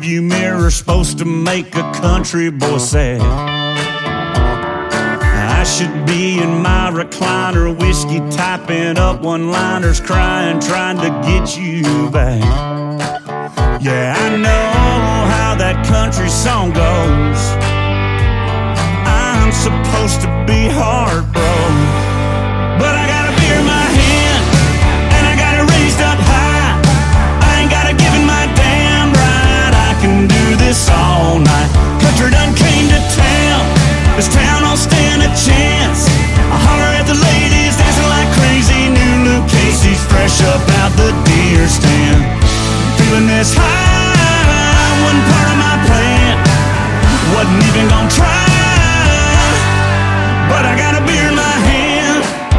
rearview mirror supposed to make a country boy sad. I should be in my recliner, whiskey typing up one-liners, crying, trying to get you back. Yeah, I know how that country song goes. I'm supposed to be heartbroken, but I got a beer in my hand, and I got it raised up high. I ain't got a give in my damn right. I can do this all night. Country done came to town. This town don't stand a chance. I holler at the ladies dancing like crazy. New Luke Casey's fresh up out the deer stand. Feeling this high wasn't part of my plan. Wasn't even gonna try, but I got a beer in my hand.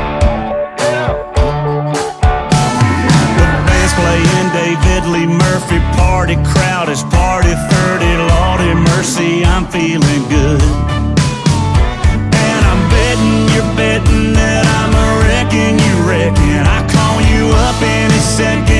The band's playing David Lee Murphy. Party crowd is party 30. Lordy mercy, I'm feeling good. And I'm betting you're betting that I'm a wrecking you reckon. I call you up and he said,